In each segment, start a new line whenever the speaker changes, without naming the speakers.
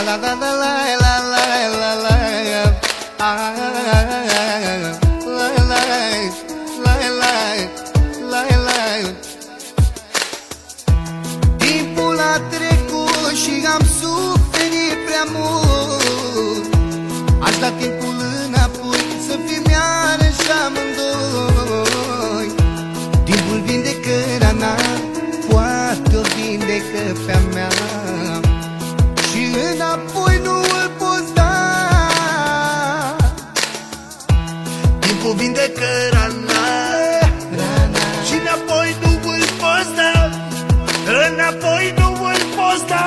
la la la la la la la Timpul a trecut și am suferit prea mult. Aș da timpul înapoi să fim iarăși amândoi. Timpul vindecă rana, poate o vindecă pe-a mea, și înapoi nu îl poți da. Timpul vindecă rana, și înapoi nu îl poți da. Înapoi nu îl poți da.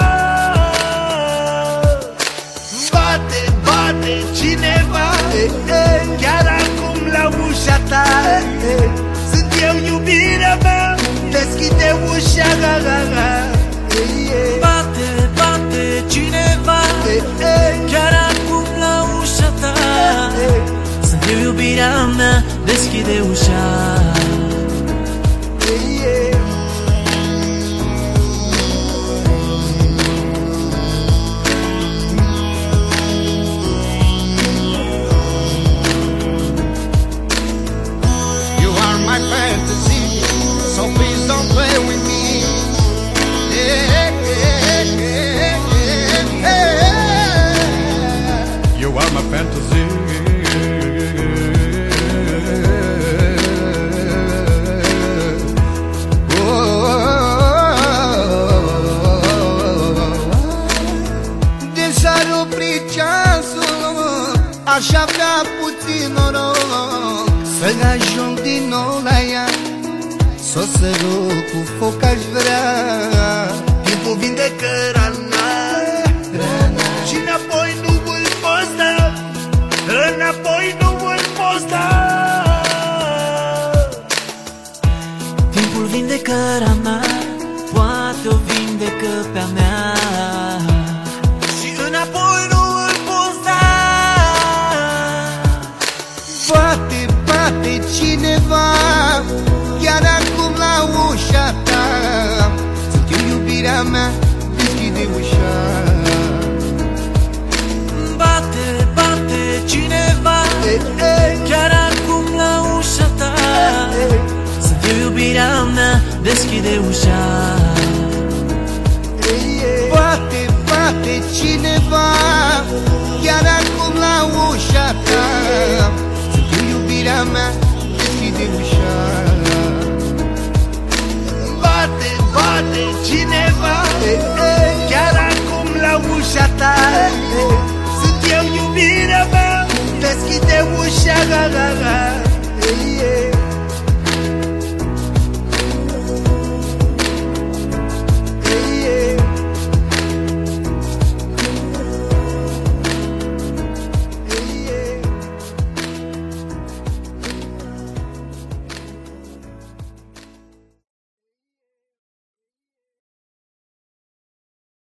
Bate, bate cineva chiar acum la ușa ta. Sunt eu, iubirea mea, deschide ușa.
Bate, bate cineva chiar acum la ușa ta. Sunt eu, iubirea mea, deschide ușa.
So please don't play with me. You are my fantasy. Deja ar opri ceasul, aș avea puțin noroc să ajung din nou la ea, s-o sărut cu foc aș vrea. Timpul vindecă rana, și înapoi nu îl poți da. Înapoi nu îl poți da.
Timpul vindecă rana, poate o vindecă pe-a mea, și înapoi nu îl poți da.
Bate, bate cineva chiar acum la ușa ta. Sunt eu, iubirea mea, deschide ușa.
Bate, bate cineva chiar acum la ușa ta. Sunt eu, iubirea mea, deschide ușa.
Bate, bate cineva chiar acum la ușa ta. Sunt eu, iubirea mea, deschide ușa. Bate, bate cineva chiar acum la ușa ta. Sunt eu, iubirea mea, deschide ușa.